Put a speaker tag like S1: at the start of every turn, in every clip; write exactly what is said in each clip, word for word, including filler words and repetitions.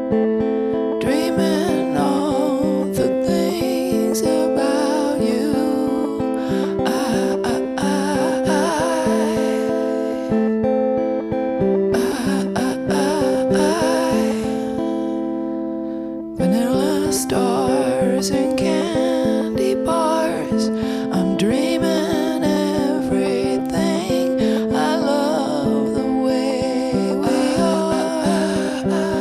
S1: dreaming all the things about you. I, I, I, I, I, I, vanilla stars and candy bars. I'm dreaming everything. I love the way we are.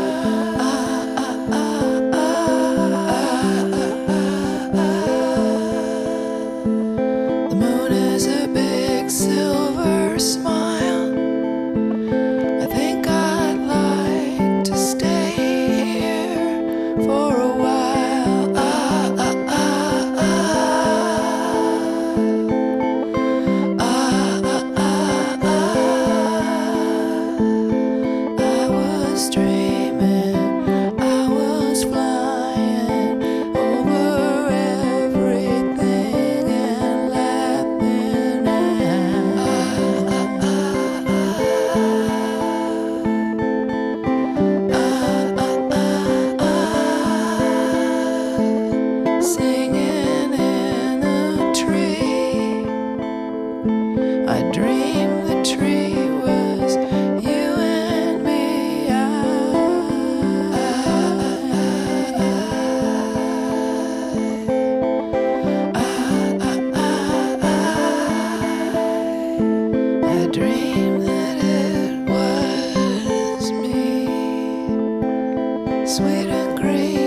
S1: The moon is a big silver smile. I think I'd like to stay here for a while. Ah, ah, ah, ah. Ah, ah, ah, ah. I was dreaming, I was flying over everything and laughing and ah, ah, ah, ah, ah, ah, ah. Singing in a tree. I dreamed the tree was you and me. I, I, I, I, I dreamed that it was me, sweet and green.